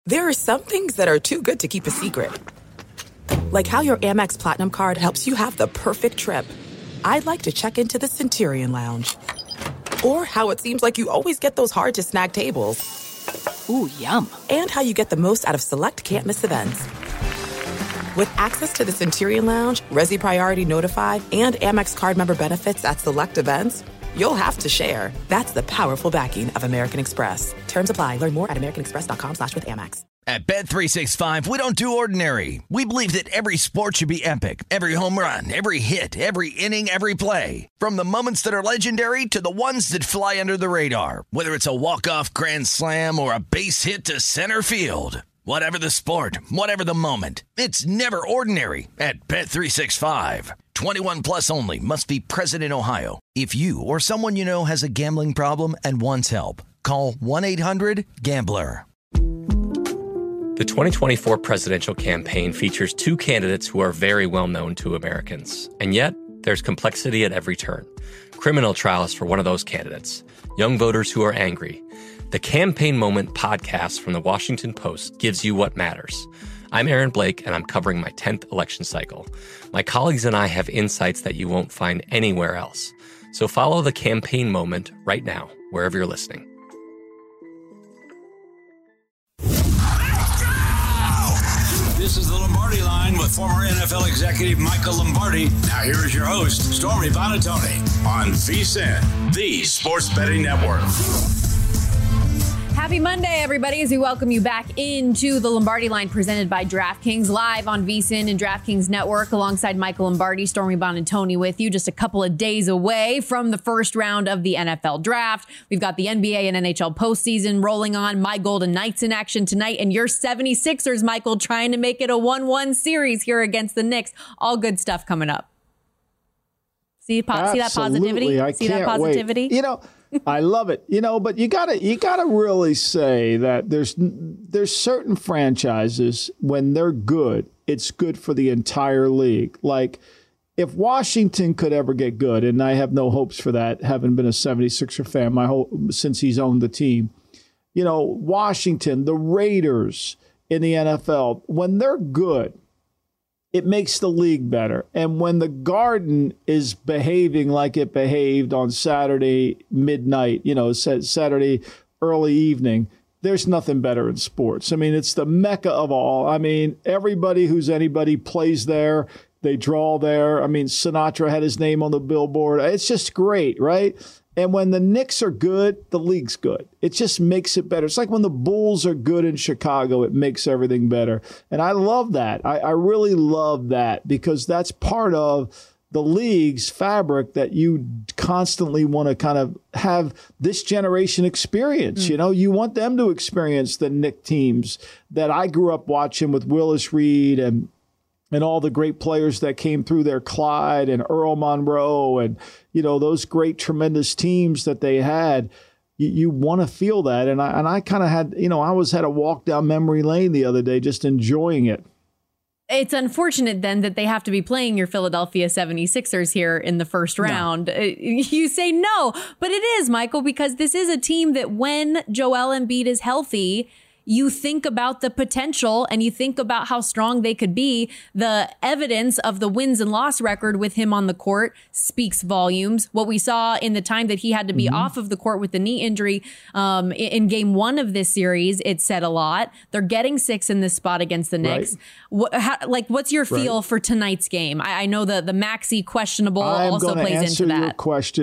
There are some things that are too good to keep a secret. Like how your Amex Platinum card helps you have the perfect trip. I'd like to check into the Centurion Lounge. Or how it seems like you always get those hard-to-snag tables. Ooh, yum. And how you get the most out of select can't-miss events. With access to the Centurion Lounge, Resi Priority Notified, and Amex card member benefits at select events, you'll have to share. That's the powerful backing of American Express. Terms apply. Learn more at americanexpress.com/withAmex. At Bet365, we don't do ordinary. We believe that every sport should be epic. Every home run, every hit, every inning, every play. From the moments that are legendary to the ones that fly under the radar. Whether it's a walk-off grand slam or a base hit to center field. Whatever the sport, whatever the moment, it's never ordinary at Bet365. 21 plus only. Must be present in Ohio. If you or someone you know has a gambling problem and wants help, call 1-800-GAMBLER. The 2024 presidential campaign features two candidates who are very well known to Americans. And yet, there's complexity at every turn. Criminal trials for one of those candidates. Young voters who are angry. The Campaign Moment podcast from the Washington Post gives you what matters. I'm Aaron Blake, and I'm covering my 10th election cycle. My colleagues and I have insights that you won't find anywhere else. So follow The Campaign Moment right now, wherever you're listening. This is the Lombardi Line with former NFL executive Michael Lombardi. Now here is your host, Stormy Buonantony, on VSiN, the Sports Betting Network. Happy Monday, everybody, as we welcome you back into the Lombardi Line presented by DraftKings, live on VSiN and DraftKings Network, alongside Michael Lombardi, Stormy Buonantony with you, just a couple of days away from the first round of the NFL Draft. We've got the NBA and NHL postseason rolling on, my Golden Knights in action tonight, and your 76ers, Michael, trying to make it a 1-1 series here against the Knicks. All good stuff coming up. See that positivity? See that positivity? Wait. You know, I love it. You know, but you gotta really say that there's certain franchises, when they're good, it's good for the entire league. Like, if Washington could ever get good, and I have no hopes for that, having been a 76er fan since he's owned the team. You know, Washington, the Raiders in the NFL, when they're good, it makes the league better. And when the Garden is behaving like it behaved on Saturday midnight, you know, Saturday early evening, there's nothing better in sports. I mean, it's the mecca of all. I mean, everybody who's anybody plays there. They draw there. I mean, Sinatra had his name on the billboard. It's just great, right? And when the Knicks are good, the league's good. It just makes it better. It's like when the Bulls are good in Chicago, it makes everything better. And I love that. I really love that, because that's part of the league's fabric that you constantly want to kind of have this generation experience. You know, you want them to experience the Knicks teams that I grew up watching with Willis Reed and all the great players that came through there, Clyde and Earl Monroe, and, you know, those great, tremendous teams that they had. You want to feel that. And I kind of had, you know, I had a walk down memory lane the other day, just enjoying it. It's unfortunate then that they have to be playing your Philadelphia 76ers here in the first round. No. You say no, but it is, Michael, because this is a team that when Joel Embiid is healthy, you think about the potential and you think about how strong they could be. The evidence of the wins and loss record with him on the court speaks volumes. What we saw in the time that he had to be off of the court with the knee injury in game one of this series, it said a lot. They're getting 6 in this spot against the Knicks. Right. What's your feel for tonight's game? I know the Maxey questionable also plays into that.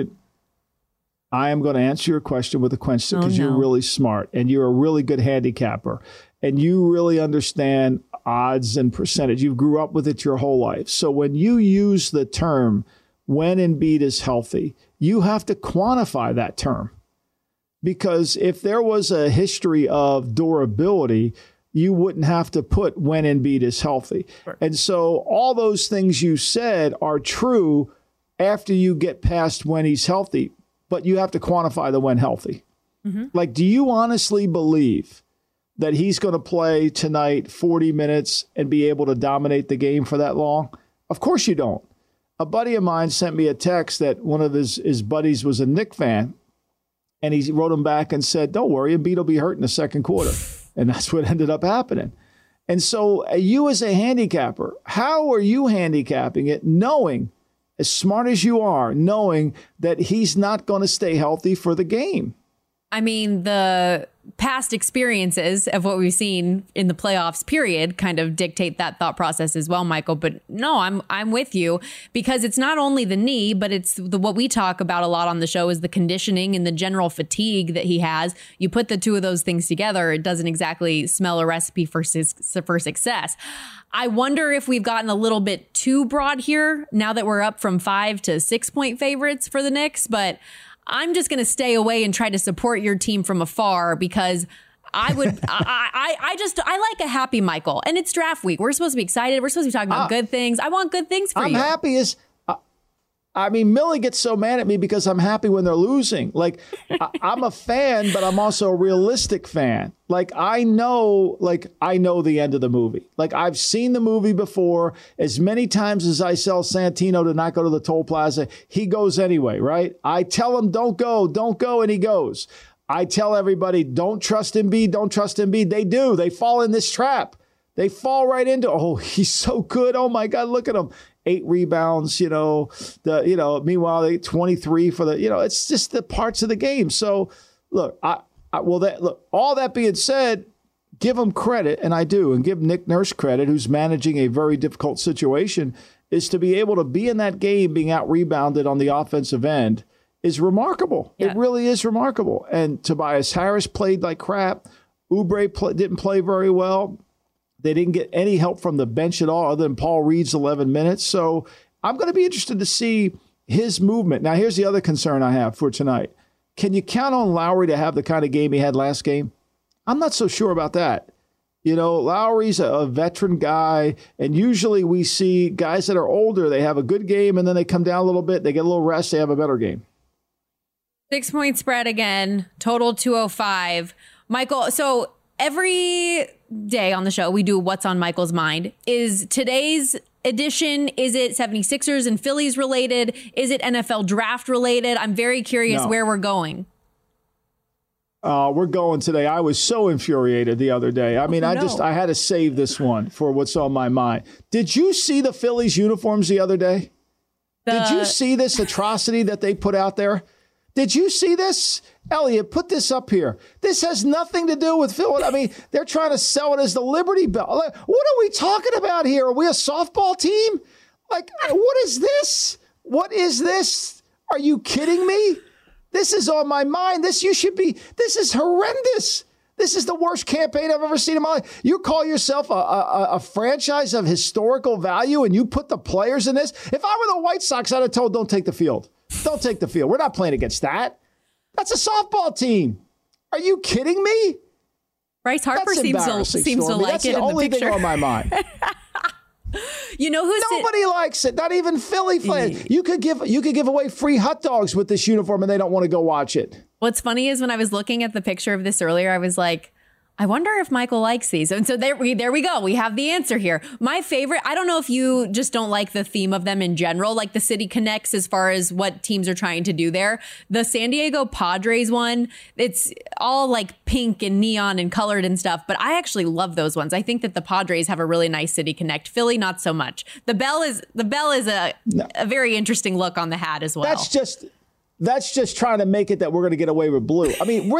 I am going to answer your question with a question, because you're really smart and you're a really good handicapper and you really understand odds and percentage. You grew up with it your whole life. So when you use the term when Embiid is healthy, you have to quantify that term, because if there was a history of durability, you wouldn't have to put when Embiid is healthy. Right. And so all those things you said are true after you get past when he's healthy. But you have to quantify the when healthy. Like, do you honestly believe that he's going to play tonight 40 minutes and be able to dominate the game for that long? Of course you don't. A buddy of mine sent me a text that one of his buddies was a Knicks fan, and he wrote him back and said, don't worry, Embiid will be hurt in the second quarter. And that's what ended up happening. And so you as a handicapper, how are you handicapping it knowing, as smart as you are, knowing that he's not going to stay healthy for the game? I mean, the past experiences of what we've seen in the playoffs period kind of dictate that thought process as well, Michael. But no, I'm with you, because it's not only the knee, but it's what we talk about a lot on the show is the conditioning and the general fatigue that he has. You put the two of those things together, it doesn't exactly smell a recipe for success. I wonder if we've gotten a little bit too broad here now that we're up from 5 to 6 point favorites for the Knicks, but I'm just going to stay away and try to support your team from afar, because I would, I like a happy Michael, and it's draft week. We're supposed to be excited. We're supposed to be talking about good things. I want good things for you. I'm happy as, I mean, Millie gets so mad at me because I'm happy when they're losing. Like, I'm a fan, but I'm also a realistic fan. Like, I know the end of the movie. Like, I've seen the movie before. As many times as I tell Santino to not go to the toll plaza, he goes anyway, right? I tell him, don't go, and he goes. I tell everybody, don't trust Embiid. They do. They fall in this trap. They fall right into, oh, he's so good. Oh, my God, look at him. 8 rebounds, meanwhile, they 23 for the, it's just the parts of the game. So, look, all that being said, give him credit, and I do, and give Nick Nurse credit, who's managing a very difficult situation, is to be able to be in that game being out-rebounded on the offensive end is remarkable. Yeah. It really is remarkable. And Tobias Harris played like crap. Oubre didn't play very well. They didn't get any help from the bench at all other than Paul Reed's 11 minutes. So I'm going to be interested to see his movement. Now, here's the other concern I have for tonight. Can you count on Lowry to have the kind of game he had last game? I'm not so sure about that. Lowry's a veteran guy, and usually we see guys that are older, they have a good game, and then they come down a little bit, they get a little rest, they have a better game. 6 point spread again, total 205. Michael, so every day on the show, we do What's on Michael's Mind. Is today's edition, is it 76ers and Phillies related? Is it NFL draft related? I'm very curious where we're going. We're going today. I was so infuriated the other day. I mean, I had to save this one for What's on my mind. Did you see the Phillies uniforms the other day? Did you see this atrocity that they put out there? Did you see this? Elliot, put this up here. This has nothing to do with Philly. I mean, they're trying to sell it as the Liberty Bell. Like, what are we talking about here? Are we a softball team? Like, what is this? What is this? Are you kidding me? This is on my mind. This is horrendous. This is the worst campaign I've ever seen in my life. You call yourself a franchise of historical value, and you put the players in this? If I were the White Sox, I'd have told, don't take the field. Don't take the field. We're not playing against that. That's a softball team. Are you kidding me? Bryce Harper seems to like That's it in the picture. That's the only thing on my mind. You know who's nobody likes it. Not even Philly fans. You could give away free hot dogs with this uniform, and they don't want to go watch it. What's funny is when I was looking at the picture of this earlier, I was like, I wonder if Michael likes these. And so there we go. We have the answer here. My favorite, I don't know if you just don't like the theme of them in general, like the city connects as far as what teams are trying to do there. The San Diego Padres one, it's all like pink and neon and colored and stuff, but I actually love those ones. I think that the Padres have a really nice city connect. Philly, not so much. The bell is a very interesting look on the hat as well. That's just trying to make it that we're going to get away with blue. I mean,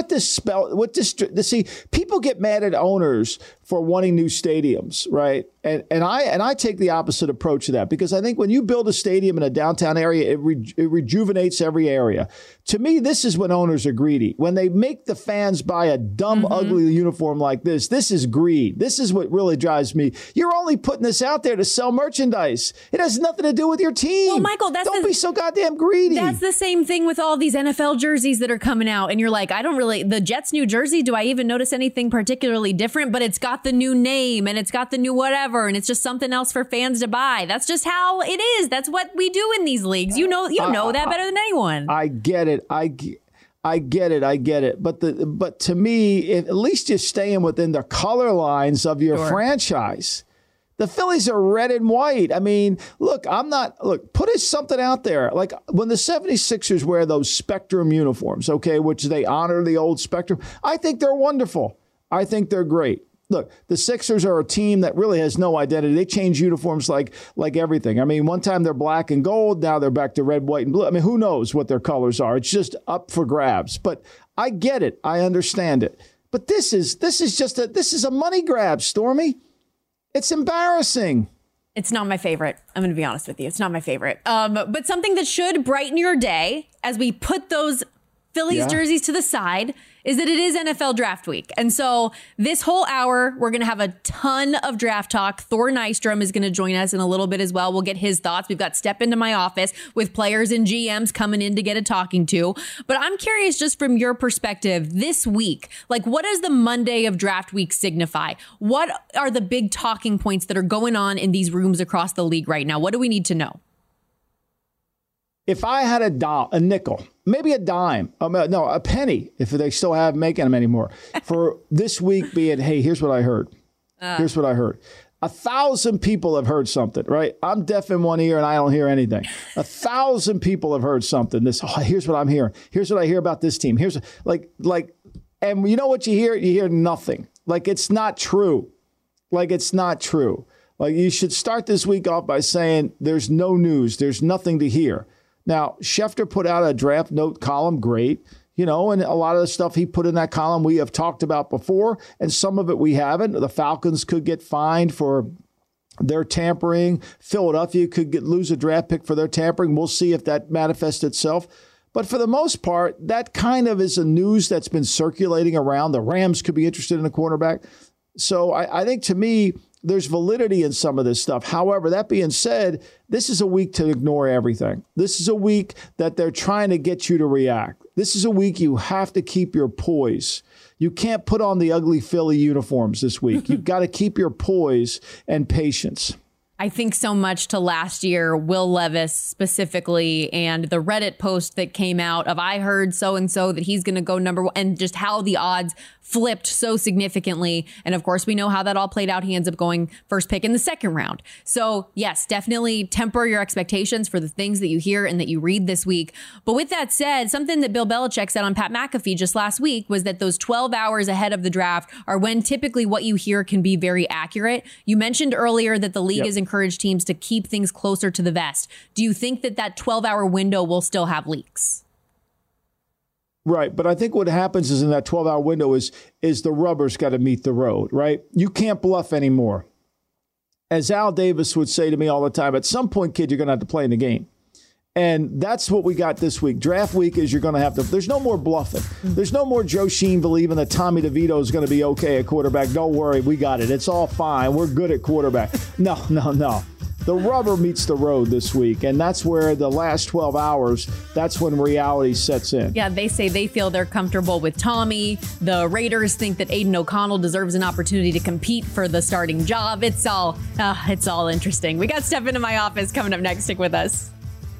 see, people get mad at owners for wanting new stadiums, right? And I take the opposite approach to that, because I think when you build a stadium in a downtown area, it rejuvenates every area. To me, this is when owners are greedy. When they make the fans buy a dumb, ugly uniform like this is greed. This is what really drives me. You're only putting this out there to sell merchandise. It has nothing to do with your team. Well, Michael, don't be so goddamn greedy. That's the same thing with all these NFL jerseys that are coming out. And you're like, the Jets new jersey, do I even notice anything particularly different? But it's got the new name and it's got the new whatever. And it's just something else for fans to buy. That's just how it is. That's what we do in these leagues. You know that better than anyone. I get it. I get it. But to me, at least you're staying within the color lines of your franchise. The Phillies are red and white. I mean, put something out there. Like when the 76ers wear those Spectrum uniforms, okay, which they honor the old Spectrum, I think they're wonderful. I think they're great. Look, the Sixers are a team that really has no identity. They change uniforms like everything. I mean, one time they're black and gold. Now they're back to red, white, and blue. I mean, who knows what their colors are? It's just up for grabs. But I get it. I understand it. But this is a money grab, Stormy. It's embarrassing. It's not my favorite. I'm going to be honest with you. It's not my favorite. But something that should brighten your day as we put those Phillies jerseys to the side is that it is NFL draft week. And so this whole hour, we're going to have a ton of draft talk. Thor Nystrom is going to join us in a little bit as well. We'll get his thoughts. We've got Step Into My Office with players and GMs coming in to get a talking to. But I'm curious, just from your perspective, this week, like, what does the Monday of draft week signify? What are the big talking points that are going on in these rooms across the league right now? What do we need to know? If I had a nickel, maybe a dime, a penny, if they still have making them anymore, for this week being, hey, here's what I heard. Here's what I heard. 1,000 people have heard something, right? I'm deaf in one ear and I don't hear anything. 1,000 people have heard something. Here's what I'm hearing. Here's what I hear about this team. Here's and you know what you hear? You hear nothing. Like, it's not true. Like, it's not true. Like, you should start this week off by saying there's no news. There's nothing to hear. Now, Schefter put out a draft note column, great, and a lot of the stuff he put in that column we have talked about before, and some of it we haven't. The Falcons could get fined for their tampering. Philadelphia could lose a draft pick for their tampering. We'll see if that manifests itself. But for the most part, that kind of is a news that's been circulating around. The Rams could be interested in a quarterback. So I think, to me, there's validity in some of this stuff. However, that being said, this is a week to ignore everything. This is a week that they're trying to get you to react. This is a week you have to keep your poise. You can't put on the ugly Philly uniforms this week. You've got to keep your poise and patience. I think so much to last year, Will Levis specifically, and the Reddit post that came out of, I heard so-and-so that he's going to go number one, and just how the odds flipped so significantly. And of course, we know how that all played out. He ends up going first pick in the second round. So yes, definitely temper your expectations for the things that you hear and that you read this week. But with that said, something that Bill Belichick said on Pat McAfee just last week was that those 12 hours ahead of the draft are when typically what you hear can be very accurate. You mentioned earlier that the league has encouraged teams to keep things closer to the vest. Do you think that 12-hour window will still have leaks? Right. But I think what happens is in that 12-hour window is the rubber's got to meet the road, right? You can't bluff anymore. As Al Davis would say to me all the time, at some point, kid, you're going to have to play in the game. And that's what we got this week. Draft week is you're going to have to. There's no more bluffing. There's no more Joe Sheen believing that Tommy DeVito is going to be okay at quarterback. Don't worry. We got it. It's all fine. We're good at quarterback. No. The rubber meets the road this week, and that's where the last 12 hours, that's when reality sets in. Yeah, they say they feel they're comfortable with Tommy. The Raiders think that Aiden O'Connell deserves an opportunity to compete for the starting job. It's all interesting. We got Step Into My Office coming up next. Stick with us.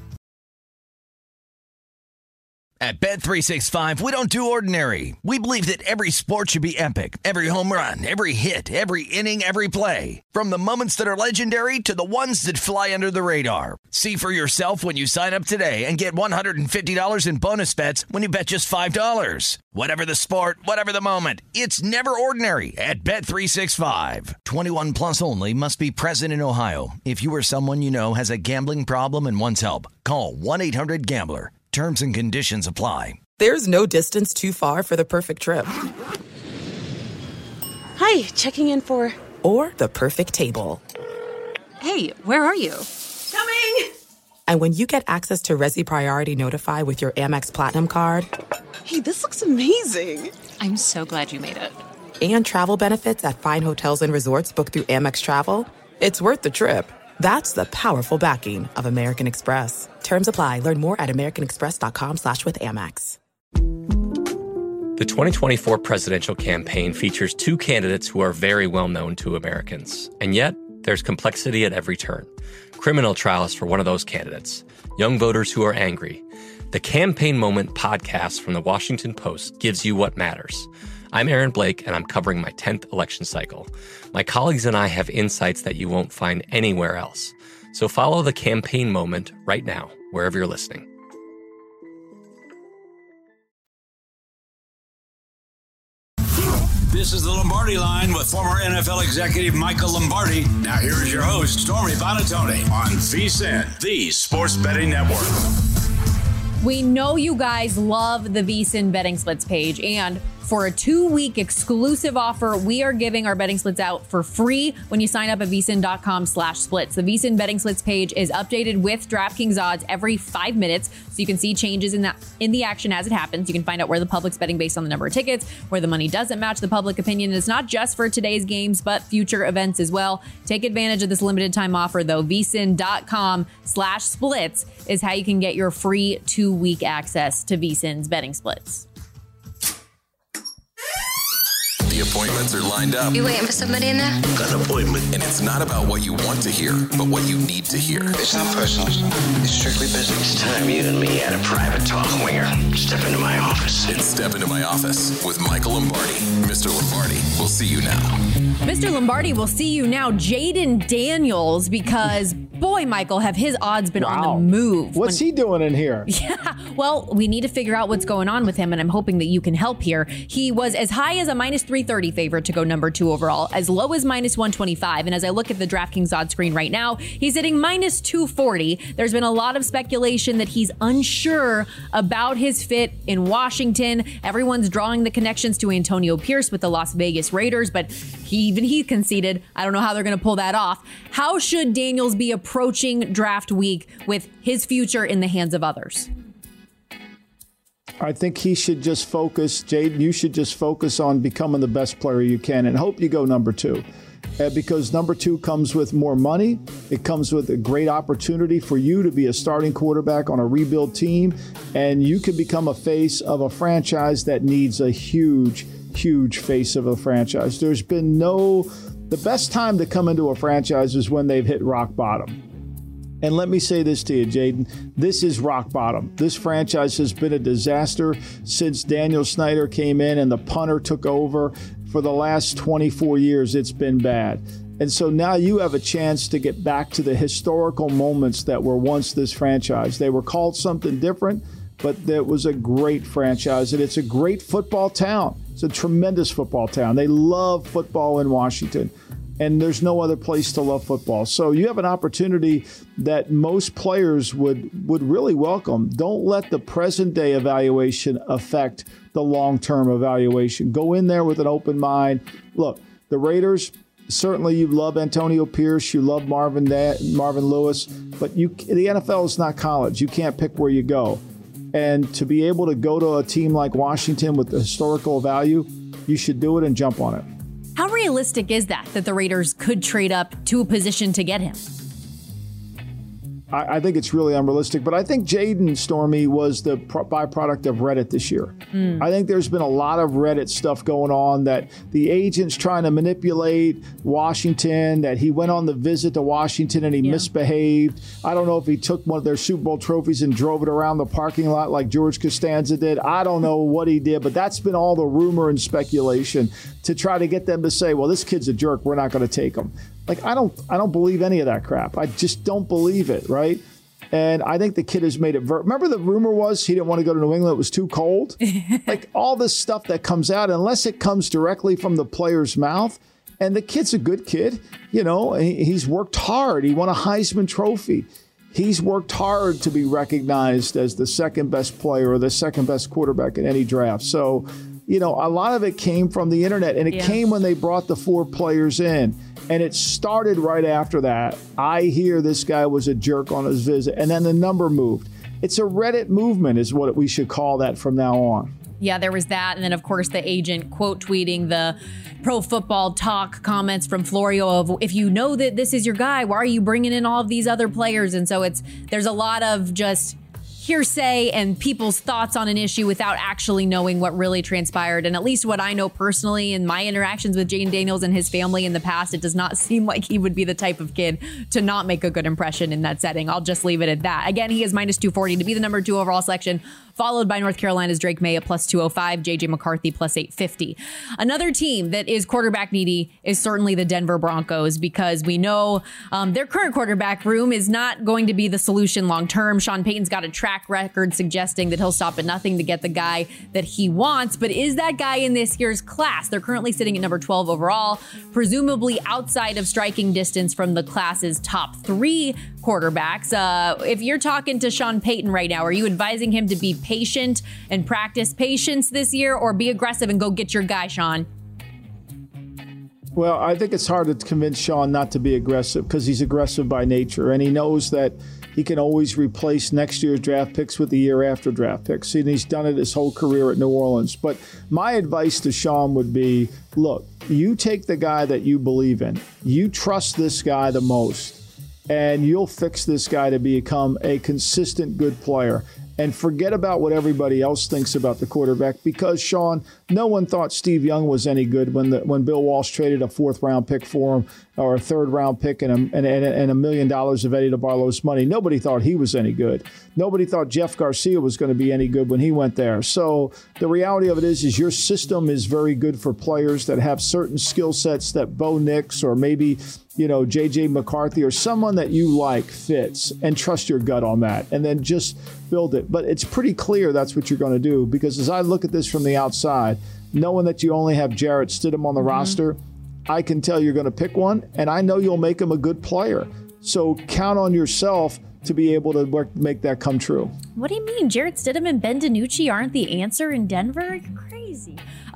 At Bet365, we don't do ordinary. We believe that every sport should be epic. Every home run, every hit, every inning, every play. From the moments that are legendary to the ones that fly under the radar. See for yourself when you sign up today and get $150 in bonus bets when you bet just $5. Whatever the sport, whatever the moment, it's never ordinary at Bet365. 21 plus only. Must be present in Ohio. If you or someone you know has a gambling problem and wants help, call 1-800-GAMBLER. Terms and conditions apply. There's no distance too far for the perfect trip. Hi, checking in for... Or the perfect table. Hey, where are you? Coming! And when you get access to Resi Priority Notify with your Amex Platinum card... Hey, this looks amazing. I'm so glad you made it. And travel benefits at fine hotels and resorts booked through Amex Travel, it's worth the trip. That's the powerful backing of American Express. Terms apply. Learn more at americanexpress.com/withAmex. The 2024 presidential campaign features two candidates who are very well known to Americans. And yet, there's complexity at every turn. Criminal trials for one of those candidates. Young voters who are angry. The Campaign Moment podcast from the Washington Post gives you what matters. I'm Aaron Blake, and I'm covering my 10th election cycle. My colleagues and I have insights that you won't find anywhere else. So follow The Campaign Moment right now, wherever you're listening. This is the Lombardi Line with former NFL executive Michael Lombardi. Now here is your host, Stormy Buonantony, on VSiN, the Sports Betting Network. We know you guys love the VSiN betting splits page, and for a 2-week exclusive offer, we are giving our betting splits out for free when you sign up at vsin.com/splits. The VSiN betting splits page is updated with DraftKings odds every 5 minutes, so you can see changes in the action as it happens. You can find out where the public's betting based on the number of tickets, where the money doesn't match the public opinion. It's not just for today's games, but future events as well. Take advantage of this limited time offer, though. vsin.com/splits is how you can get your free 2-week access to VSiN's betting splits. The appointments are lined up. You waiting for somebody in there? Got an appointment. And it's not about what you want to hear, but what you need to hear. It's not personal. It's strictly business. It's time you and me had a private talk, Winger. Step into my office. It's Step Into My Office with Michael Lombardi. Mr. Lombardi, we'll see you now. Mr. Lombardi, we'll see you now. Jayden Daniels, because boy, Michael, have his odds been on the move. What's he doing in here? Yeah, well, we need to figure out what's going on with him, and I'm hoping that you can help here. He was as high as a -330 favorite to go number 2 overall, as low as -125. And as I look at the DraftKings odds screen right now, he's hitting -240. There's been a lot of speculation that he's unsure about his fit in Washington. Everyone's drawing the connections to Antonio Pierce with the Las Vegas Raiders, but even he conceded, I don't know how they're going to pull that off. How should Daniels be approaching draft week with his future in the hands of others? I think he should just focus, Jayden, you should just focus on becoming the best player you can and hope you go number 2. Because number 2 comes with more money. It comes with a great opportunity for you to be a starting quarterback on a rebuild team. And you can become a face of a franchise that needs a huge face of a franchise. There's been the best time to come into a franchise is when they've hit rock bottom. And let me say this to you, Jayden. This is rock bottom. This franchise has been a disaster since Daniel Snyder came in and the punter took over. For the last 24 years, it's been bad. And so now you have a chance to get back to the historical moments that were once this franchise. They were called something different, but it was a great franchise, and it's a great football town. It's a tremendous football town. They love football in Washington, and there's no other place to love football. So you have an opportunity that most players would really welcome. Don't let the present-day evaluation affect the long-term evaluation. Go in there with an open mind. Look, the Raiders, certainly you love Antonio Pierce, you love Marvin Lewis, but the NFL is not college. You can't pick where you go. And to be able to go to a team like Washington with the historical value, you should do it and jump on it. How realistic is that the Raiders could trade up to a position to get him? I think it's really unrealistic, but I think Jayden, Stormy, was the byproduct of Reddit this year. I think there's been a lot of Reddit stuff going on that the agent's trying to manipulate Washington, that he went on the visit to Washington and he misbehaved. I don't know if he took one of their Super Bowl trophies and drove it around the parking lot like George Costanza did. I don't know what he did, but that's been all the rumor and speculation to try to get them to say, well, this kid's a jerk, we're not going to take him. Like, I don't believe any of that crap. I just don't believe it, right? And I think the kid has made it. Remember the rumor was he didn't want to go to New England. It was too cold. Like, all this stuff that comes out, unless it comes directly from the player's mouth. And the kid's a good kid. You know, he's worked hard. He won a Heisman Trophy. He's worked hard to be recognized as the second best player or the second best quarterback in any draft. So, you know, a lot of it came from the internet, and it came when they brought the 4 players in. And it started right after that. I hear this guy was a jerk on his visit. And then the number moved. It's a Reddit movement is what we should call that from now on. Yeah, there was that. And then, of course, the agent quote tweeting the Pro Football Talk comments from Florio of, if you know that this is your guy, why are you bringing in all of these other players? And so there's a lot of just hearsay and people's thoughts on an issue without actually knowing what really transpired. And at least what I know personally in my interactions with Jayden Daniels and his family in the past, it does not seem like he would be the type of kid to not make a good impression in that setting. I'll just leave it at that. Again, he is -240 to be the number 2 overall selection followed by North Carolina's Drake May at plus 205, JJ McCarthy plus 850. Another team that is quarterback needy is certainly the Denver Broncos, because we know their current quarterback room is not going to be the solution long term. Sean Payton's got a track record suggesting that he'll stop at nothing to get the guy that he wants, but is that guy in this year's class? They're currently sitting at number 12 overall, presumably outside of striking distance from the class's top 3 quarterbacks. If you're talking to Sean Payton right now, are you advising him to be patient and practice patience this year, or be aggressive and go get your guy, Sean? Well, I think it's hard to convince Sean not to be aggressive, because he's aggressive by nature, and he knows that he can always replace next year's draft picks with the year after draft picks. And he's done it his whole career at New Orleans. But my advice to Sean would be, look, you take the guy that you believe in. You trust this guy the most, and you'll fix this guy to become a consistent good player. And forget about what everybody else thinks about the quarterback, because, Sean, no one thought Steve Young was any good when Bill Walsh traded a 4th-round pick for him, or a 3rd-round pick and $1 million of Eddie DeBartolo's money. Nobody thought he was any good. Nobody thought Jeff Garcia was going to be any good when he went there. So the reality of it is your system is very good for players that have certain skill sets that Bo Nix or maybe J.J. McCarthy or someone that you like fits, and trust your gut on that, and then just build it. But it's pretty clear that's what you're going to do, because as I look at this from the outside, knowing that you only have Jarrett Stidham on the roster, I can tell you're going to pick one, and I know you'll make him a good player. So count on yourself to be able to make that come true. What do you mean? Jarrett Stidham and Ben DiNucci aren't the answer in Denver? You're crazy.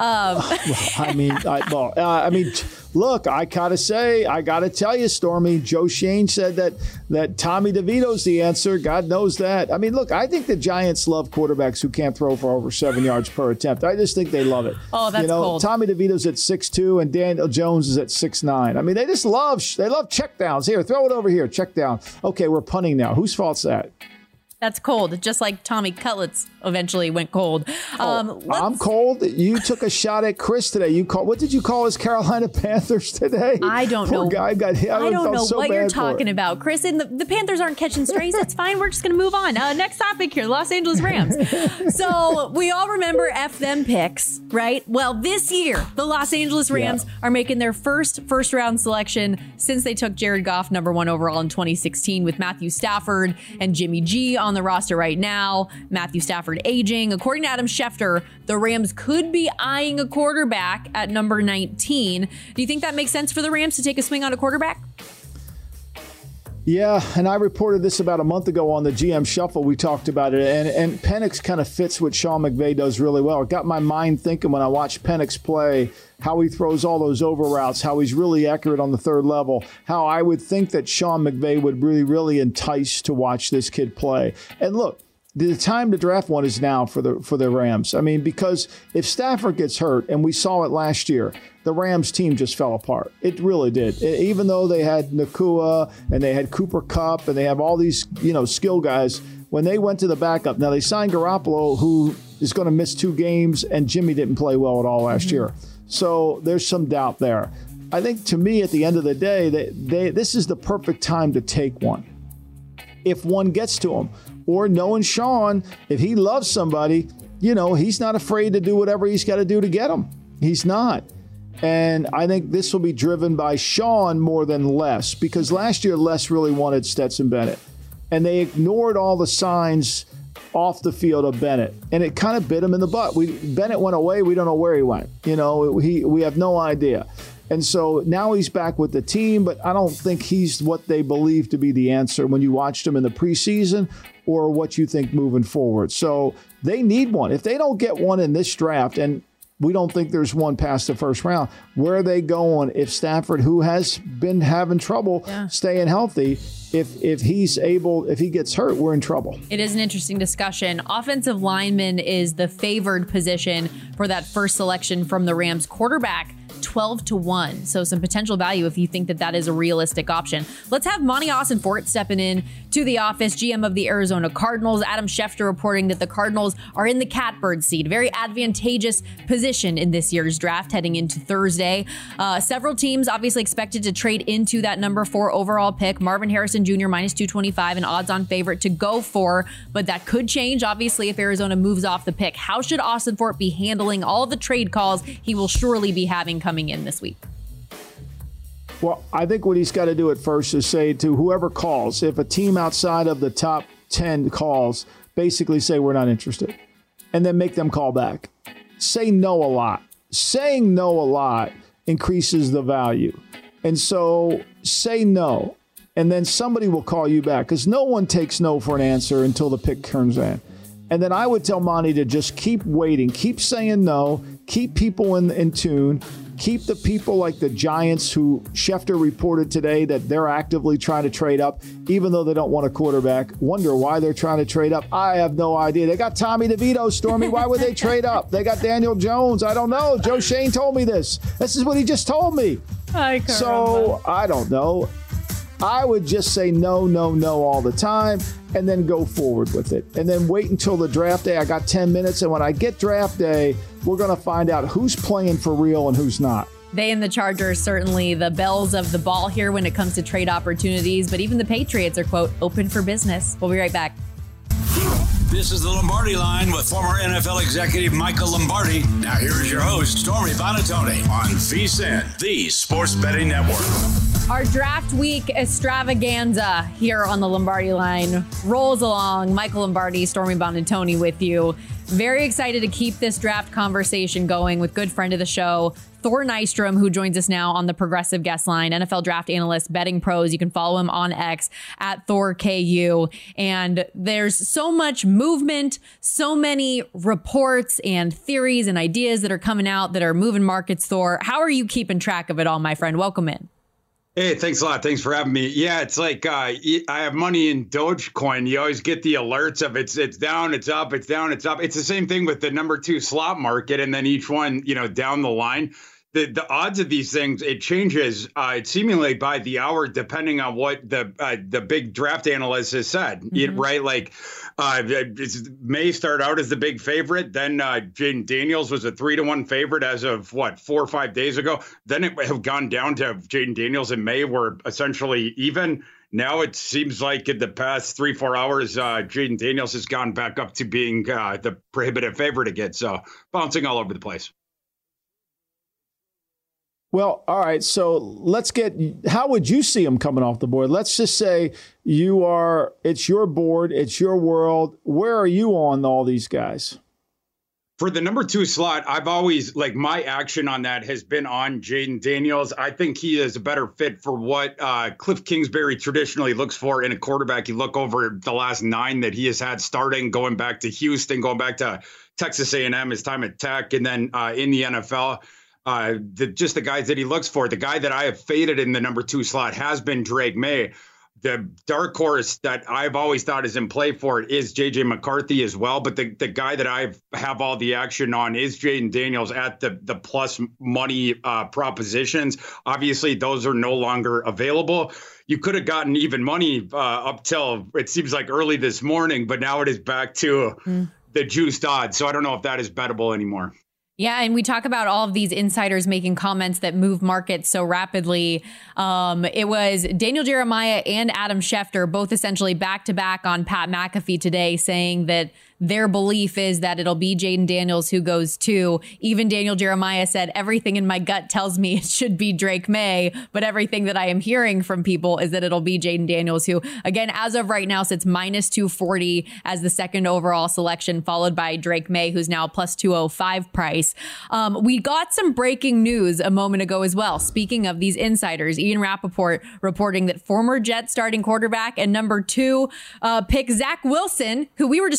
Look, I gotta tell you, Stormy, Joe Shane said that Tommy DeVito's the answer. God knows that. I mean, look, I think the Giants love quarterbacks who can't throw for over 7 yards per attempt. I just think they love it. Oh, that's cold. Tommy DeVito's at 6'2", and Daniel Jones is at 6'9". I mean, they love check downs. Here, throw it over here, check down. Okay, we're punting now. Whose fault's that? That's cold, just like Tommy Cutlets eventually went cold. I'm cold. You took a shot at Chris today. What did you call his Carolina Panthers today? I don't know. Poor guy I don't know what you're talking about, Chris. And the Panthers aren't catching strays. It's fine. We're just going to move on. Next topic here, Los Angeles Rams. So we all remember F them picks, right? Well, this year, the Los Angeles Rams are making their first-round selection since they took Jared Goff number 1 overall in 2016, with Matthew Stafford and Jimmy G on the roster right now. Matthew Stafford aging. According to Adam Schefter, the Rams could be eyeing a quarterback at number 19. Do you think that makes sense for the Rams to take a swing on a quarterback? Yeah, and I reported this about a month ago on the GM Shuffle. We talked about it, and Penix kind of fits what Sean McVay does really well. It got my mind thinking when I watched Penix play, how he throws all those over routes, how he's really accurate on the 3rd level, how I would think that Sean McVay would really entice to watch this kid play. And look, the time to draft one is now for the Rams. I mean, because if Stafford gets hurt, and we saw it last year, the Rams team just fell apart. It really did. Even though they had Nakua and they had Cooper Kupp and they have all these, skill guys, when they went to the backup, now they signed Garoppolo, who is going to miss 2 games, and Jimmy didn't play well at all last year. So there's some doubt there. I think, to me, at the end of the day, this is the perfect time to take one, if one gets to him. Or knowing Sean, if he loves somebody, he's not afraid to do whatever he's got to do to get him. He's not. And I think this will be driven by Sean more than Les, because last year Les really wanted Stetson Bennett, and they ignored all the signs off the field of Bennett, and it kind of bit him in the butt. Bennett went away. We don't know where he went. We have no idea. And so now he's back with the team, but I don't think he's what they believe to be the answer when you watched him in the preseason or what you think moving forward. So they need one. If they don't get one in this draft, and we don't think there's one past the 1st round, where are they going if Stafford, who has been having trouble staying healthy, if he gets hurt, we're in trouble. It is an interesting discussion. Offensive lineman is the favored position for that first selection from the Rams. Quarterback, 12-1. So some potential value if you think that that is a realistic option. Let's have Monty Ossenfort stepping in to the office, GM of the Arizona Cardinals. Adam Schefter reporting that the Cardinals are in the catbird seat, very advantageous position in this year's draft heading into Thursday. Several teams obviously expected to trade into that number 4 overall pick. Marvin Harrison Jr. minus 225, an odds-on favorite to go for, but that could change obviously if Arizona moves off the pick. How should Ossenfort be handling all the trade calls he will surely be having coming in this week? Well, I think what he's got to do at first is say to whoever calls, if a team outside of the top 10 calls, basically say we're not interested, and then make them call back. Say no a lot. Saying no a lot increases the value. And so say no, and then somebody will call you back, because no one takes no for an answer until the pick comes in. And then I would tell Monty to just keep waiting, keep saying no, keep people in tune, keep the people like the Giants, who Schefter reported today that they're actively trying to trade up, even though they don't want a quarterback. Wonder why they're trying to trade up. I have no idea. They got Tommy DeVito, Stormy. Why would they trade up? They got Daniel Jones. I don't know. Joe Shane told me this. This is what he just told me. So I don't know. I would just say no, no, no all the time, and then go forward with it. And then wait until the draft day. I got 10 minutes, and when I get draft day, we're going to find out who's playing for real and who's not. They and the Chargers certainly the bells of the ball here when it comes to trade opportunities, but even the Patriots are, quote, open for business. We'll be right back. This is the Lombardi Line with former NFL executive Michael Lombardi. Now here is your host, Stormy Buonantony, on VSiN, the Sports Betting Network. Our draft week extravaganza here on the Lombardi Line rolls along. Michael Lombardi, Stormy Buonantony with you. Very excited to keep this draft conversation going with good friend of the show, Thor Nystrom, who joins us now on the Progressive Guest Line, NFL draft analyst, betting pros. You can follow him on X at ThorKU. And there's so much movement, so many reports and theories and ideas that are coming out that are moving markets, Thor. How are you keeping track of it all, my friend? Welcome in. Hey, thanks a lot. Thanks for having me. Yeah, it's like I have money in Dogecoin. You always get the alerts of it's down, it's up, it's down, it's up. It's the same thing with the number 2 slot market, and then each one, down the line. The odds of these things, it changes seemingly by the hour, depending on what the big draft analyst has said, right? Like May start out as the big favorite. Then Jaden Daniels was a 3-1 favorite as of 4 or 5 days ago. Then it have gone down to Jaden Daniels in May were essentially even. Now it seems like in the past 3-4 hours, Jaden Daniels has gone back up to being the prohibitive favorite again. So bouncing all over the place. Well, all right. So how would you see them coming off the board? Let's just say it's your board, it's your world. Where are you on all these guys? For the number 2 slot, I've always, my action on that has been on Jaden Daniels. I think he is a better fit for what Cliff Kingsbury traditionally looks for in a quarterback. You look over the last 9 that he has had starting, going back to Houston, going back to Texas A&M, his time at Tech, and then in the NFL. The guys that he looks for. The guy that I have faded in the number 2 slot has been Drake May. The dark horse that I've always thought is in play for it is J.J. McCarthy as well. But the guy that I have all the action on is Jaden Daniels at the plus money propositions. Obviously, those are no longer available. You could have gotten even money up till it seems like early this morning, but now it is back to the juiced odds. So I don't know if that is bettable anymore. Yeah, and we talk about all of these insiders making comments that move markets so rapidly. It was Daniel Jeremiah and Adam Schefter, both essentially back-to-back on Pat McAfee today, saying that their belief is that it'll be Jaden Daniels who goes 2. Even Daniel Jeremiah said, everything in my gut tells me it should be Drake May, but everything that I am hearing from people is that it'll be Jaden Daniels, who, again, as of right now, sits minus 240 as the second overall selection, followed by Drake May, who's now plus 205 price. We got some breaking news a moment ago as well. Speaking of these insiders, Ian Rappaport reporting that former Jets starting quarterback and number 2 pick Zach Wilson, who we were just talking about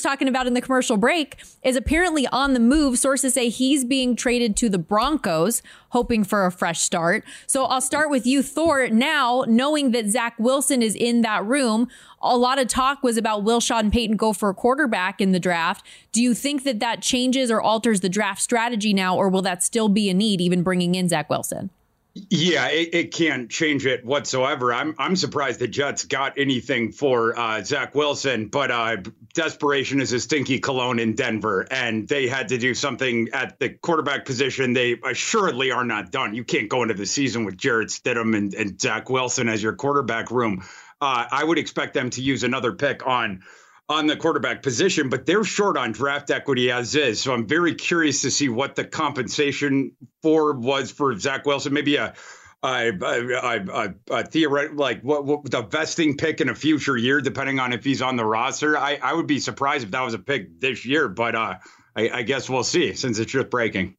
about in the commercial break, is apparently on the move. Sources say he's being traded to the Broncos, hoping for a fresh start. So I'll start with you, Thor. Now, knowing that Zach Wilson is in that room, a lot of talk was about will Sean Payton go for a quarterback in the draft. Do you think that that changes or alters the draft strategy now, or will that still be a need, even bringing in Zach Wilson? Yeah, it can't change it whatsoever. I'm surprised the Jets got anything for Zach Wilson, but desperation is a stinky cologne in Denver, and they had to do something at the quarterback position. They assuredly are not done. You can't go into the season with Jarrett Stidham and Zach Wilson as your quarterback room. I would expect them to use another pick on the quarterback position, but they're short on draft equity as is. So I'm very curious to see what the compensation was for Zach Wilson. Maybe a theoretical, like what the vesting pick in a future year, depending on if he's on the roster. I would be surprised if that was a pick this year, but I guess we'll see since it's just breaking.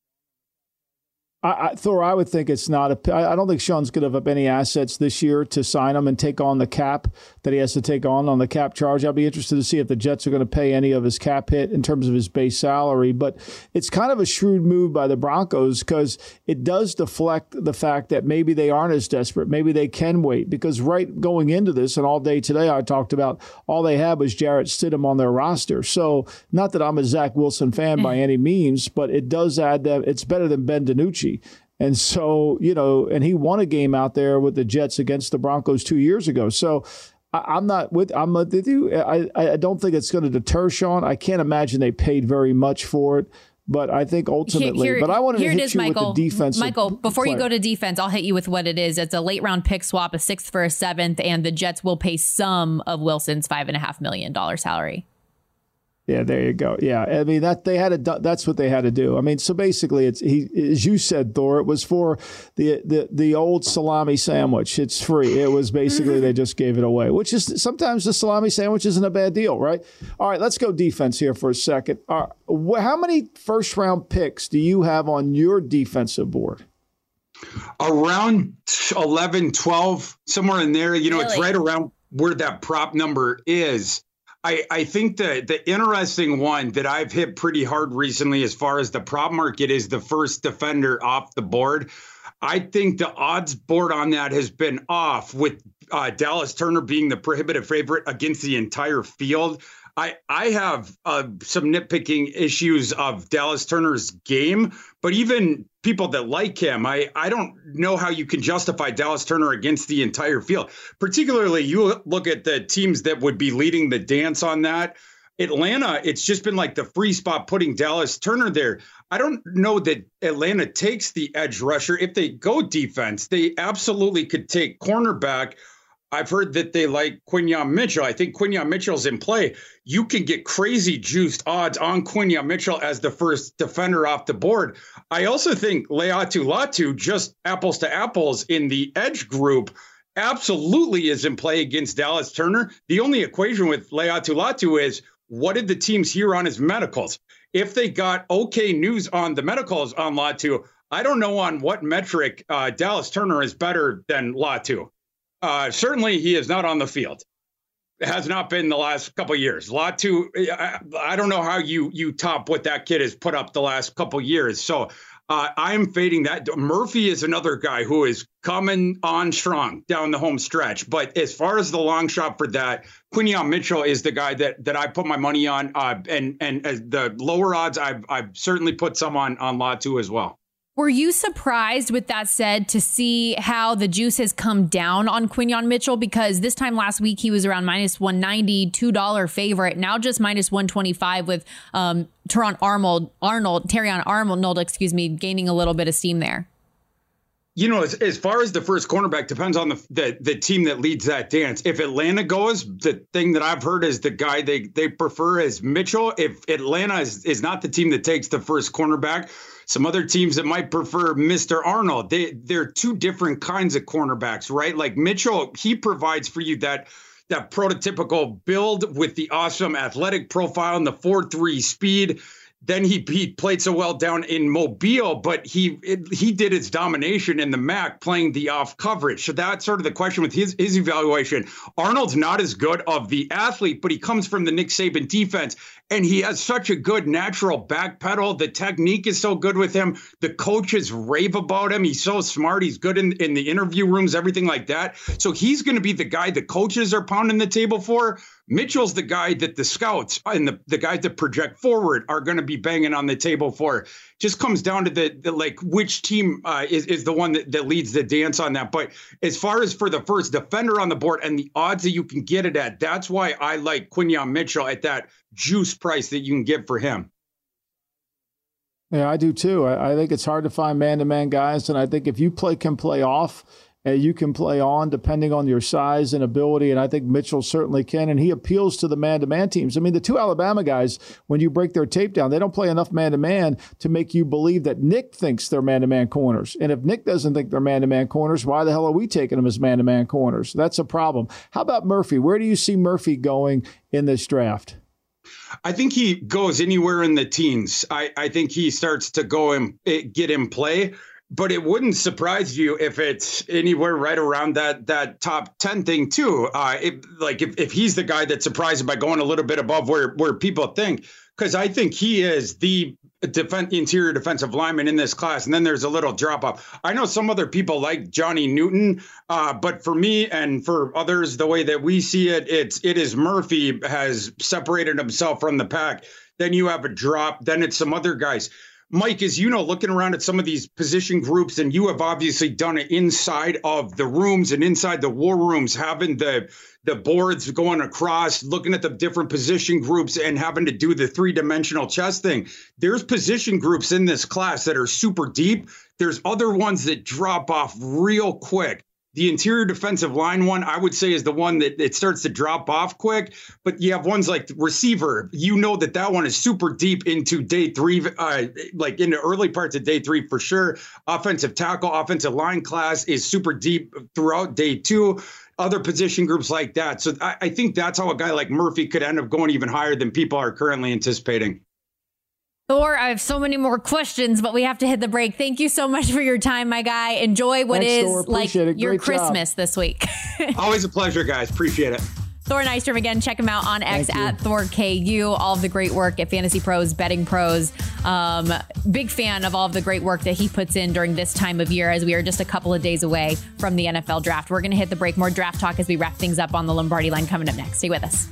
Thor, I would think it's not I don't think Sean's going to give up any assets this year to sign him and take on the cap that he has to take on the cap charge. I'll be interested to see if the Jets are going to pay any of his cap hit in terms of his base salary. But it's kind of a shrewd move by the Broncos because it does deflect the fact that maybe they aren't as desperate. Maybe they can wait because right going into this and all day today I talked about all they had was Jarrett Stidham on their roster. So not that I'm a Zach Wilson fan by any means, but it does add that it's better than Ben DiNucci. And so, and he won a game out there with the Jets against the Broncos 2 years ago. So I'm with you. I don't think it's going to deter Sean. I can't imagine they paid very much for it. But I think ultimately, but I wanted to hit you Michael, with the defense. Michael, before you go to defense, I'll hit you with what it is. It's a late round pick swap, a 6th for a 7th, and the Jets will pay some of Wilson's $5.5 million salary. Yeah, there you go. Yeah, I mean that's what they had to do. I mean, so basically, as you said, Thor, it was for the old salami sandwich. It's free. It was basically they just gave it away, which is sometimes the salami sandwich isn't a bad deal, right? All right, let's go defense here for a second. How many first round picks do you have on your defensive board? Around 11, 12, somewhere in there. Really? It's right around where that prop number is. I think the interesting one that I've hit pretty hard recently as far as the prop market is the first defender off the board. I think the odds board on that has been off with Dallas Turner being the prohibitive favorite against the entire field. I have some nitpicking issues of Dallas Turner's game, but even people that like him, I don't know how you can justify Dallas Turner against the entire field. Particularly, you look at the teams that would be leading the dance on that. Atlanta, it's just been like the free spot putting Dallas Turner there. I don't know that Atlanta takes the edge rusher. If they go defense, they absolutely could take cornerback. I've heard that they like Quinyon Mitchell. I think Quinyon Mitchell's in play. You can get crazy juiced odds on Quinyon Mitchell as the first defender off the board. I also think Laiatu Latu, just apples to apples in the edge group, absolutely is in play against Dallas Turner. The only equation with Laiatu Latu is what did the teams hear on his medicals? If they got okay news on the medicals on Latu, I don't know on what metric Dallas Turner is better than Latu. Certainly, he is not on the field. It has not been the last couple of years. Latu, I don't know how you top what that kid has put up the last couple of years. So I'm fading that. Murphy is another guy who is coming on strong down the home stretch. But as far as the long shot for that, Quinyon Mitchell is the guy that I put my money on. And as the lower odds, I've certainly put some on Latu as well. Were you surprised, with that said, to see how the juice has come down on Quinyon Mitchell? Because this time last week, he was around minus 190, $2 favorite. Now just minus 125 with Terrion Arnold, gaining a little bit of steam there. As far as the first cornerback, depends on the team that leads that dance. If Atlanta goes, the thing that I've heard is the guy they prefer is Mitchell. If Atlanta is not the team that takes the first cornerback, some other teams that might prefer Mr. Arnold. They're two different kinds of cornerbacks, right? Like Mitchell, he provides for you that prototypical build with the awesome athletic profile and the 4.3 speed. Then he played so well down in Mobile, but he did his domination in the MAC playing the off coverage. So that's sort of the question with his evaluation. Arnold's not as good of the athlete, but he comes from the Nick Saban defense, and he has such a good natural back pedal. The technique is so good with him. The coaches rave about him. He's so smart. He's good in the interview rooms, everything like that. So he's going to be the guy the coaches are pounding the table for. Mitchell's the guy that the scouts and the guys that project forward are going to be banging on the table for. Just comes down to the like which team is the one that leads the dance on that. But as far as for the first defender on the board and the odds that you can get it at, that's why I like Quinyon Mitchell at that juice price that you can get for him. Yeah, I do too. I think it's hard to find man-to-man guys, and I think if you can play off, you can play on depending on your size and ability, and I think Mitchell certainly can, and he appeals to the man-to-man teams. I mean, the two Alabama guys, when you break their tape down, they don't play enough man-to-man to make you believe that Nick thinks they're man-to-man corners. And if Nick doesn't think they're man-to-man corners, why the hell are we taking them as man-to-man corners? That's a problem. How about Murphy? Where do you see Murphy going in this draft? I think he goes anywhere in the teens. I think he starts to go and get in play. But it wouldn't surprise you if it's anywhere right around that top 10 thing, too. If he's the guy that's surprised by going a little bit above where people think, because I think he is the interior defensive lineman in this class. And then there's a little drop off. I know some other people like Johnny Newton, but for me and for others, the way that we see it, it is Murphy has separated himself from the pack. Then you have a drop. Then it's some other guys. Mike, as you know, looking around at some of these position groups, and you have obviously done it inside of the rooms and inside the war rooms, having the boards going across, looking at the different position groups and having to do the three-dimensional chess thing. There's position groups in this class that are super deep. There's other ones that drop off real quick. The interior defensive line one, I would say, is the one that it starts to drop off quick. But you have ones like receiver. You know that one is super deep into day three, like in the early parts of day three for sure. Offensive tackle, offensive line class is super deep throughout day two. Other position groups like that. So I think that's how a guy like Murphy could end up going even higher than people are currently anticipating. Thor, I have so many more questions, but we have to hit the break. Thank you so much for your time, my guy. Enjoy what is like your Christmas this week. Always a pleasure, guys. Appreciate it. Thor Nystrom, again, check him out on X at ThorKU. All of the great work at Fantasy Pros, Betting Pros. Big fan of all of the great work that he puts in during this time of year as we are just a couple of days away from the NFL draft. We're going to hit the break. More draft talk as we wrap things up on the Lombardi Line coming up next. Stay with us.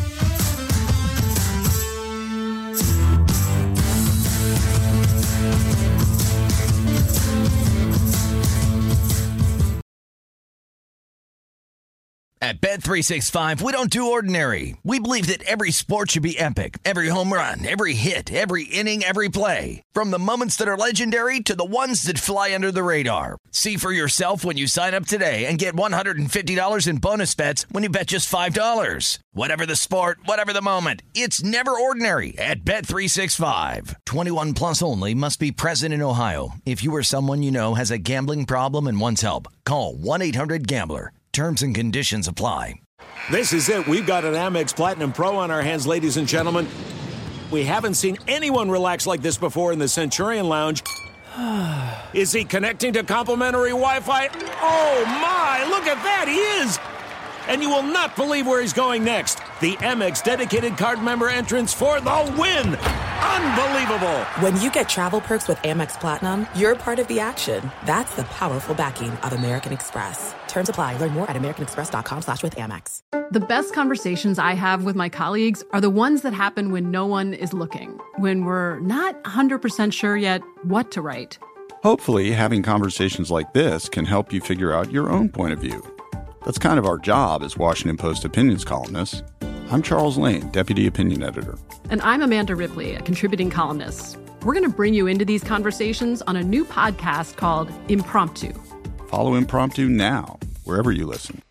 At Bet365, we don't do ordinary. We believe that every sport should be epic. Every home run, every hit, every inning, every play. From the moments that are legendary to the ones that fly under the radar. See for yourself when you sign up today and get $150 in bonus bets when you bet just $5. Whatever the sport, whatever the moment, it's never ordinary at Bet365. 21 plus only. Must be present in Ohio. If you or someone you know has a gambling problem and wants help, call 1-800-GAMBLER. Terms and conditions apply. This is it. We've got an Amex Platinum Pro on our hands, ladies and gentlemen. We haven't seen anyone relax like this before in the Centurion Lounge. Is he connecting to complimentary Wi-Fi? Oh, my. Look at that. He is. And you will not believe where he's going next. The Amex dedicated card member entrance for the win. Unbelievable. When you get travel perks with Amex Platinum, you're part of the action. That's the powerful backing of American Express. Terms apply. Learn more at americanexpress.com/withAmex. The best conversations I have with my colleagues are the ones that happen when no one is looking, when we're not 100% sure yet what to write. Hopefully, having conversations like this can help you figure out your own point of view. That's kind of our job as Washington Post opinions columnists. I'm Charles Lane, Deputy Opinion Editor. And I'm Amanda Ripley, a contributing columnist. We're going to bring you into these conversations on a new podcast called Impromptu. Follow Impromptu now, wherever you listen.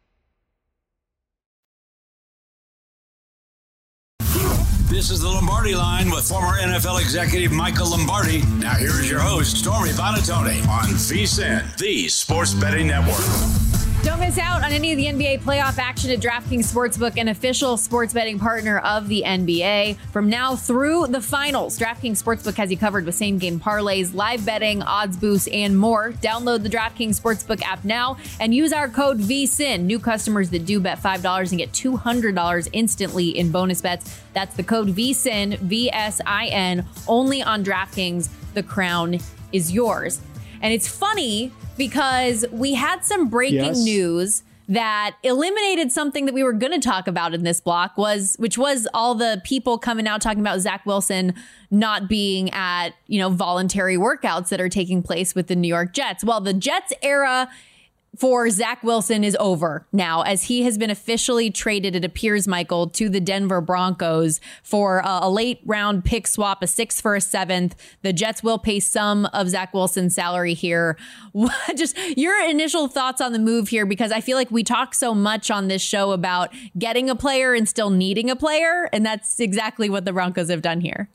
This is the Lombardi Line with former NFL executive Michael Lombardi. Now here is your host, Stormy Buonantony on VSiN, the Sports Betting Network. Don't miss miss out on any of the NBA playoff action at DraftKings Sportsbook, an official sports betting partner of the NBA. From now through the finals, DraftKings Sportsbook has you covered with same-game parlays, live betting, odds boosts, and more. Download the DraftKings Sportsbook app now and use our code VSIN. New customers that do bet $5 and get $200 instantly in bonus bets. That's the code VSIN, VSIN, only on DraftKings. The crown is yours. And it's funny because we had some breaking news that eliminated something that we were going to talk about in this block, which was all the people coming out talking about Zach Wilson not being at, voluntary workouts that are taking place with the New York Jets. Well, the Jets era for Zach Wilson is over now, as he has been officially traded, it appears, Michael, to the Denver Broncos for a late round pick swap, a 6th for a 7th. The Jets will pay some of Zach Wilson's salary here. Just your initial thoughts on the move here, because I feel like we talk so much on this show about getting a player and still needing a player, and that's exactly what the Broncos have done here.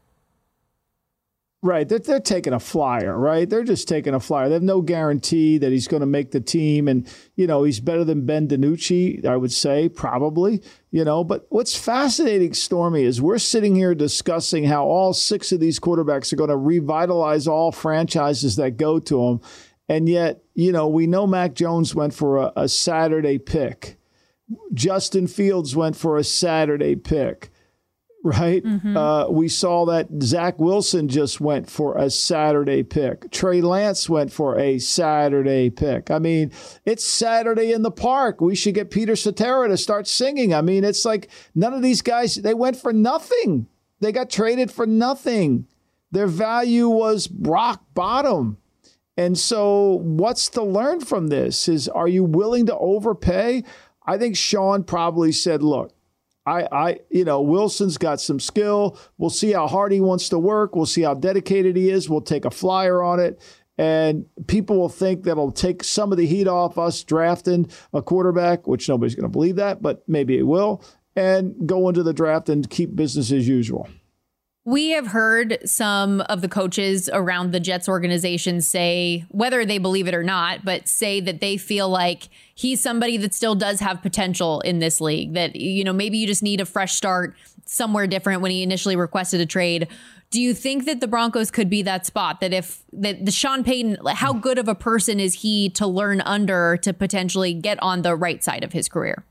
Right. They're taking a flyer, right? They're just taking a flyer. They have no guarantee that he's going to make the team. And, he's better than Ben DiNucci, I would say, probably, But what's fascinating, Stormy, is we're sitting here discussing how all 6 of these quarterbacks are going to revitalize all franchises that go to them. And yet, we know Mac Jones went for a Saturday pick. Justin Fields went for a Saturday pick. Right? Mm-hmm. We saw that Zach Wilson just went for a Saturday pick. Trey Lance went for a Saturday pick. I mean, it's Saturday in the park. We should get Peter Cetera to start singing. I mean, it's like none of these guys, they went for nothing. They got traded for nothing. Their value was rock bottom. And so what's to learn from this? Are you willing to overpay? I think Sean probably said, look, Wilson's got some skill. We'll see how hard he wants to work. We'll see how dedicated he is. We'll take a flyer on it. And people will think that'll take some of the heat off us drafting a quarterback, which nobody's going to believe that, but maybe it will, and go into the draft and keep business as usual. We have heard some of the coaches around the Jets organization say, whether they believe it or not, but say that they feel like he's somebody that still does have potential in this league, that, maybe you just need a fresh start somewhere different when he initially requested a trade. Do you think that the Broncos could be that spot, that the Sean Payton, how good of a person is he to learn under to potentially get on the right side of his career?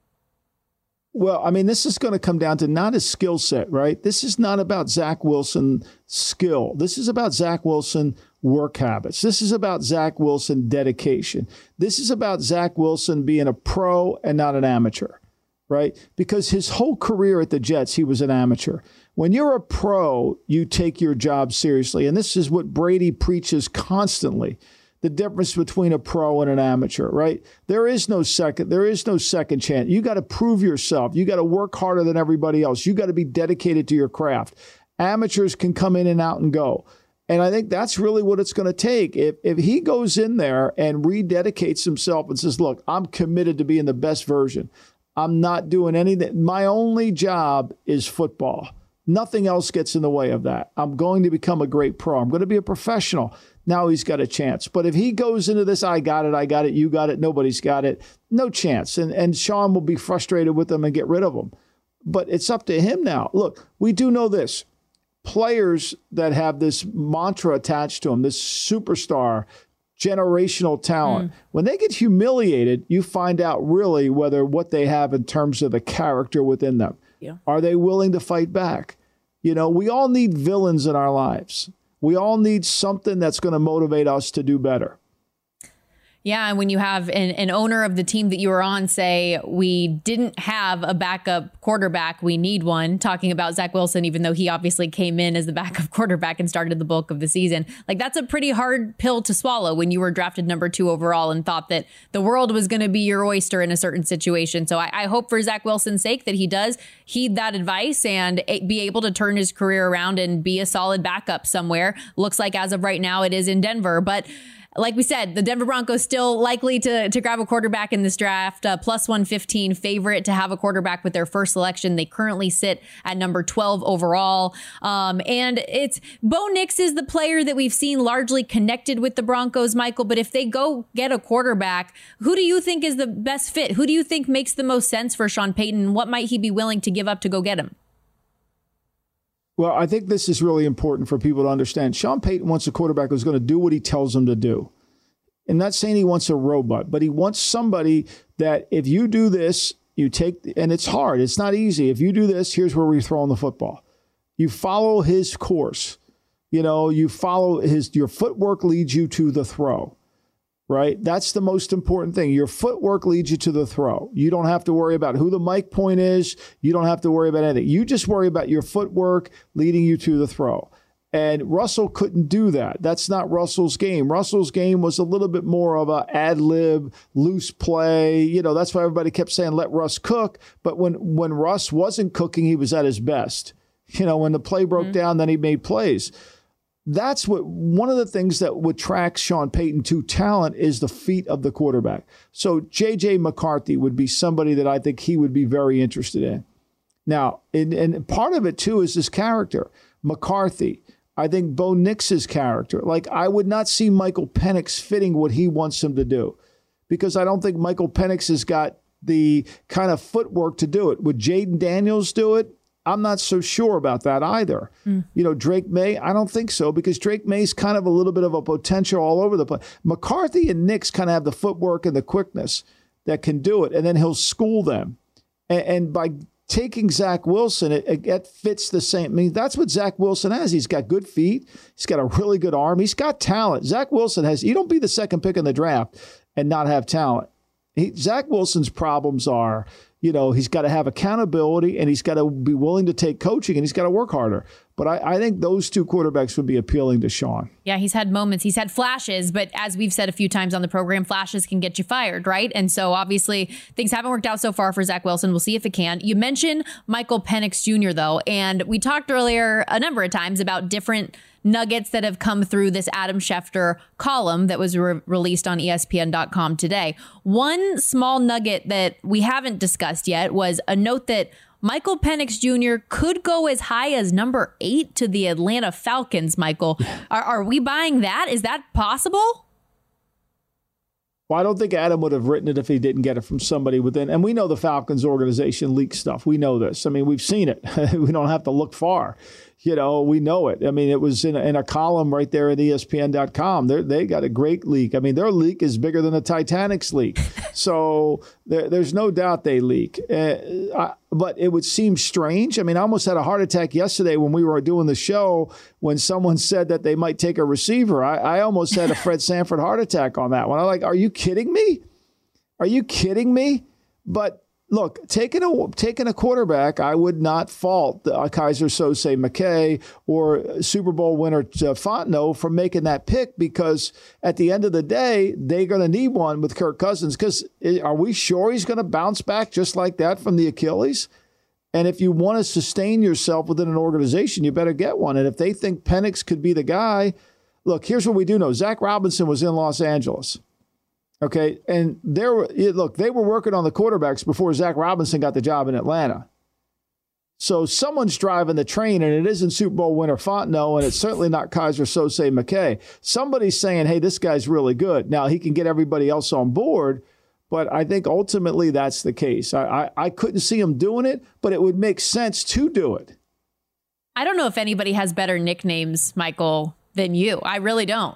Well, I mean, this is going to come down to not his skill set, right? This is not about Zach Wilson skill. This is about Zach Wilson work habits. This is about Zach Wilson dedication. This is about Zach Wilson being a pro and not an amateur, right? Because his whole career at the Jets, he was an amateur. When you're a pro, you take your job seriously. And this is what Brady preaches constantly. The difference between a pro and an amateur, right? There is no second chance. You got to prove yourself. You got to work harder than everybody else. You got to be dedicated to your craft. Amateurs can come in and out and go. And I think that's really what it's going to take. If he goes in there and rededicates himself and says, look, I'm committed to being the best version. I'm not doing anything. My only job is football. Nothing else gets in the way of that. I'm going to become a great pro. I'm going to be a professional. Now he's got a chance. But if he goes into this, I got it, you got it, nobody's got it, no chance. And Sean will be frustrated with them and get rid of them. But it's up to him now. Look, we do know this. Players that have this mantra attached to them, this superstar, generational talent, when they get humiliated, you find out really what they have in terms of the character within them. Yeah. Are they willing to fight back? We all need villains in our lives. We all need something that's going to motivate us to do better. Yeah, and when you have an owner of the team that you were on say, we didn't have a backup quarterback, we need one, talking about Zach Wilson, even though he obviously came in as the backup quarterback and started the bulk of the season. Like, that's a pretty hard pill to swallow when you were drafted number 2 overall and thought that the world was going to be your oyster in a certain situation. So I hope for Zach Wilson's sake that he does heed that advice and be able to turn his career around and be a solid backup somewhere. Looks like as of right now, it is in Denver. But like we said, the Denver Broncos still likely to grab a quarterback in this draft, plus 115 favorite to have a quarterback with their first selection. They currently sit at number 12 overall. And it's Bo Nix is the player that we've seen largely connected with the Broncos, Michael. But if they go get a quarterback, who do you think is the best fit? Who do you think makes the most sense for Sean Payton? What might he be willing to give up to go get him? Well, I think this is really important for people to understand. Sean Payton wants a quarterback who's going to do what he tells him to do. I'm not saying he wants a robot, but he wants somebody that if you do this, you take, and it's hard. It's not easy. If you do this, here's where we're throwing the football. You follow his course. You follow your footwork leads you to the throw. Right? That's the most important thing. Your footwork leads you to the throw. You don't have to worry about who the mic point is. You don't have to worry about anything. You just worry about your footwork leading you to the throw. And Russell couldn't do that. That's not Russell's game. Russell's game was a little bit more of a ad lib, loose play. That's why everybody kept saying, let Russ cook. But when Russ wasn't cooking, he was at his best. When the play broke down, then he made plays. That's one of the things that would track Sean Payton to talent is the feet of the quarterback. So J.J. McCarthy would be somebody that I think he would be very interested in. Now, and part of it, too, is his character. McCarthy, I think Bo Nix's character. Like, I would not see Michael Penix fitting what he wants him to do because I don't think Michael Penix has got the kind of footwork to do it. Would Jaden Daniels do it? I'm not so sure about that either. Drake May, I don't think so because Drake May's kind of a little bit of a potential all over the place. McCarthy and Nix kind of have the footwork and the quickness that can do it, and then he'll school them. And by taking Zach Wilson, it fits the same. I mean, that's what Zach Wilson has. He's got good feet. He's got a really good arm. He's got talent. Zach Wilson has, you don't be the second pick in the draft and not have talent. Zach Wilson's problems are, he's got to have accountability and he's got to be willing to take coaching and he's got to work harder. But I think those two quarterbacks would be appealing to Sean. Yeah, he's had moments. He's had flashes. But as we've said a few times on the program, flashes can get you fired, right? And so obviously things haven't worked out so far for Zach Wilson. We'll see if it can. You mentioned Michael Penix Jr., though. And we talked earlier a number of times about different nuggets that have come through this Adam Schefter column that was released on ESPN.com today. One small nugget that we haven't discussed yet was a note that Michael Penix Jr. could go as high as number 8 to the Atlanta Falcons, Michael. Are we buying that? Is that possible? Well, I don't think Adam would have written it if he didn't get it from somebody within. And we know the Falcons organization leaks stuff. We know this. I mean, we've seen it. We don't have to look far. We know it. I mean, it was in a column right there at ESPN.com. They got a great leak. I mean, their leak is bigger than the Titanic's leak. So there's no doubt they leak. But it would seem strange. I mean, I almost had a heart attack yesterday when we were doing the show when someone said that they might take a receiver. I almost had a Fred Sanford heart attack on that one. I'm like, are you kidding me? Are you kidding me? But look, taking a quarterback, I would not fault Kaiser Sose McKay or Super Bowl winner Fontenot for making that pick because at the end of the day, they're going to need one with Kirk Cousins because are we sure he's going to bounce back just like that from the Achilles? And if you want to sustain yourself within an organization, you better get one. And if they think Penix could be the guy, look, here's what we do know. Zach Robinson was in Los Angeles. Okay, and they were working on the quarterbacks before Zach Robinson got the job in Atlanta. So someone's driving the train, and it isn't Super Bowl winner Fontenot, and it's certainly not Kaiser Sose McKay. Somebody's saying, hey, this guy's really good. Now, he can get everybody else on board, but I think ultimately that's the case. I couldn't see him doing it, but it would make sense to do it. I don't know if anybody has better nicknames, Michael, than you. I really don't.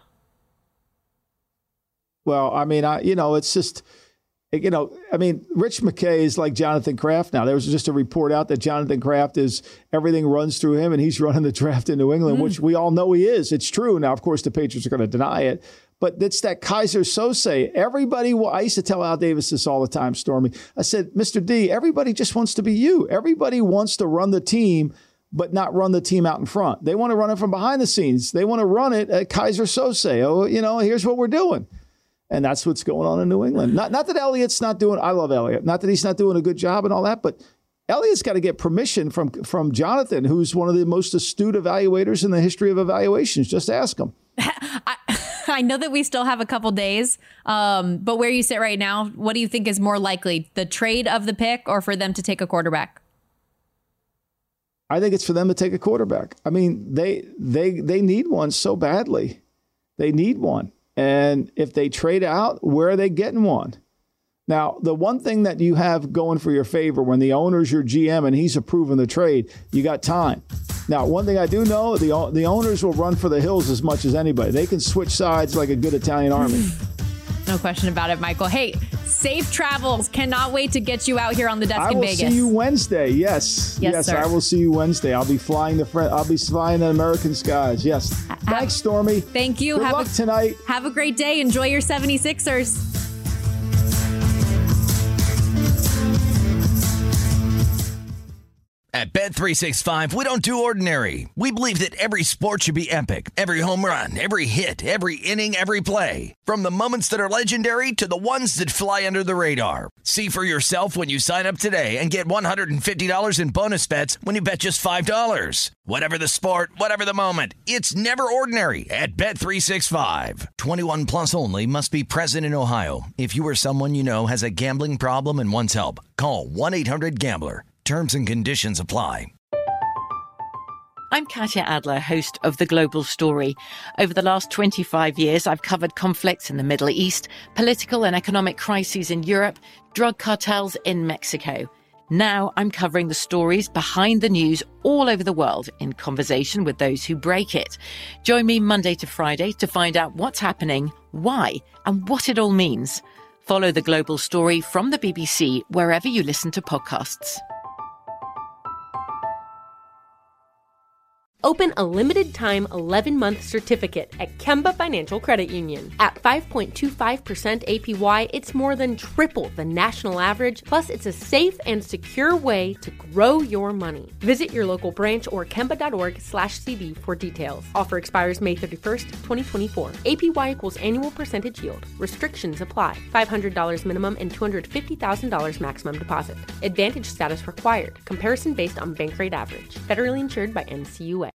Well, I mean, it's just, Rich McKay is like Jonathan Kraft now. There was just a report out that Jonathan Kraft everything runs through him and he's running the draft in New England, which we all know he is. It's true. Now, of course, the Patriots are going to deny it, but it's that Kaiser Sose. I used to tell Al Davis this all the time, Stormy. I said, Mr. D, everybody just wants to be you. Everybody wants to run the team, but not run the team out in front. They want to run it from behind the scenes. They want to run it at Kaiser Sose. Oh, here's what we're doing. And that's what's going on in New England. Not that Elliott's not doing, I love Elliott. Not that he's not doing a good job and all that, but Elliott's got to get permission from Jonathan, who's one of the most astute evaluators in the history of evaluations. Just ask him. I know that we still have a couple days, but where you sit right now, what do you think is more likely, the trade of the pick or for them to take a quarterback? I think it's for them to take a quarterback. I mean, they need one so badly. They need one. And if they trade out, where are they getting one? Now, the one thing that you have going for your favor when the owner's your GM and he's approving the trade, you got time. Now, one thing I do know, the owners will run for the hills as much as anybody. They can switch sides like a good Italian army. No question about it, Michael. Hey, safe travels. Cannot wait to get you out here on the desk in Vegas. I will see you Wednesday. Yes, sir. I will see you Wednesday. I'll be flying the American skies. Yes. Thanks, Stormy. Thank you. Good luck tonight. Have a great day. Enjoy your 76ers. At Bet365, we don't do ordinary. We believe that every sport should be epic. Every home run, every hit, every inning, every play. From the moments that are legendary to the ones that fly under the radar. See for yourself when you sign up today and get $150 in bonus bets when you bet just $5. Whatever the sport, whatever the moment, it's never ordinary at Bet365. 21 plus only. Must be present in Ohio. If you or someone you know has a gambling problem and wants help, call 1-800-GAMBLER. Terms and conditions apply. I'm Katya Adler, host of The Global Story. Over the last 25 years, I've covered conflicts in the Middle East, political and economic crises in Europe, drug cartels in Mexico. Now I'm covering the stories behind the news all over the world in conversation with those who break it. Join me Monday to Friday to find out what's happening, why, and what it all means. Follow The Global Story from the BBC wherever you listen to podcasts. Open a limited-time 11-month certificate at Kemba Financial Credit Union. At 5.25% APY, it's more than triple the national average, plus it's a safe and secure way to grow your money. Visit your local branch or kemba.org/cb for details. Offer expires May 31st, 2024. APY equals annual percentage yield. Restrictions apply. $500 minimum and $250,000 maximum deposit. Advantage status required. Comparison based on bank rate average. Federally insured by NCUA.